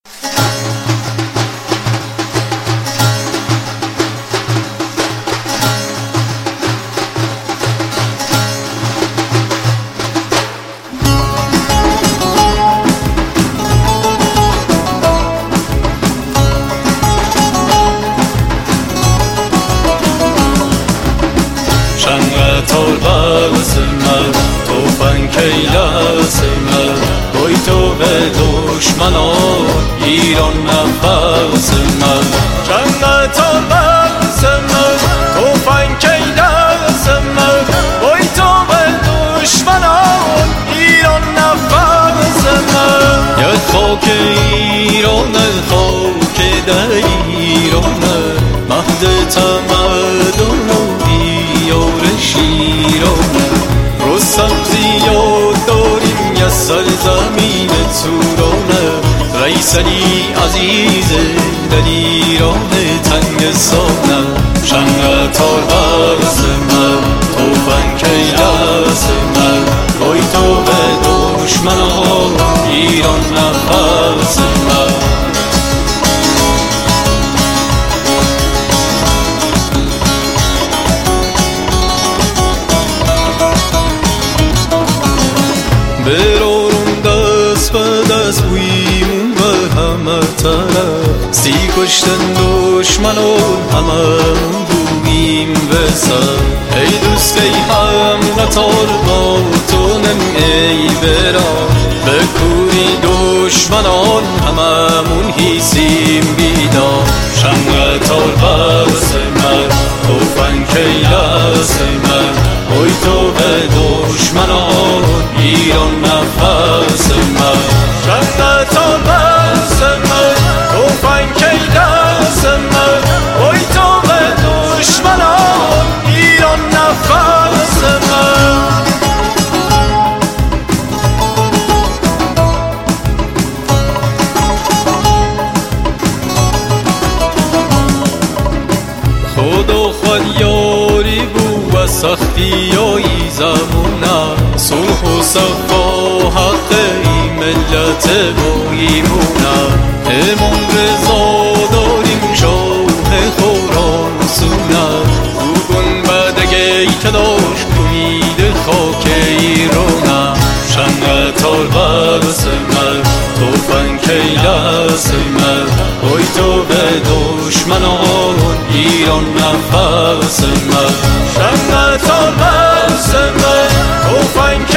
تار بغز من توفنگ کیلس من بای تو به دشمنان ایران نفس من جنگ تار بغز من توفنگ کیلس من بای تو به دشمنان ایران نفس من یک خاک ایران خاک در ایران مهد تمدن شیرانه رو سبزی یاد داریم یه سرزمین تورانه رئیس علی عزیزه در ایران تنگستانه شنگ تار بغز من توفنگ کیلس من بای تو به دشمنان ایران نفس من برارون دست به دست بویمون به همه طرف سی کشتن دشمنان هممون بوییم به سر ای دوست ای هم قطار با تو نمی ای برام به کوری دشمنان هممون هیسیم بیدار شنگ تار بغز من توفنگ کیلس من بای تو به دشمنان ایران نفس من شنگ تار بغز من توفنگ کیلس من بای تو به دشمنان ایران نفس من خدا خود یاری بو و سختی های زمونه صلح و صفا حق ای ملت بایمونه امام رضا داریم شاه خراسونه بگون بدگی تلاش کنید خاک ایرانه شنگ تار بغز من توفنگ کیلس من بای تو به دشمنان ایران نفس من شنگ تار بغز من توفنگ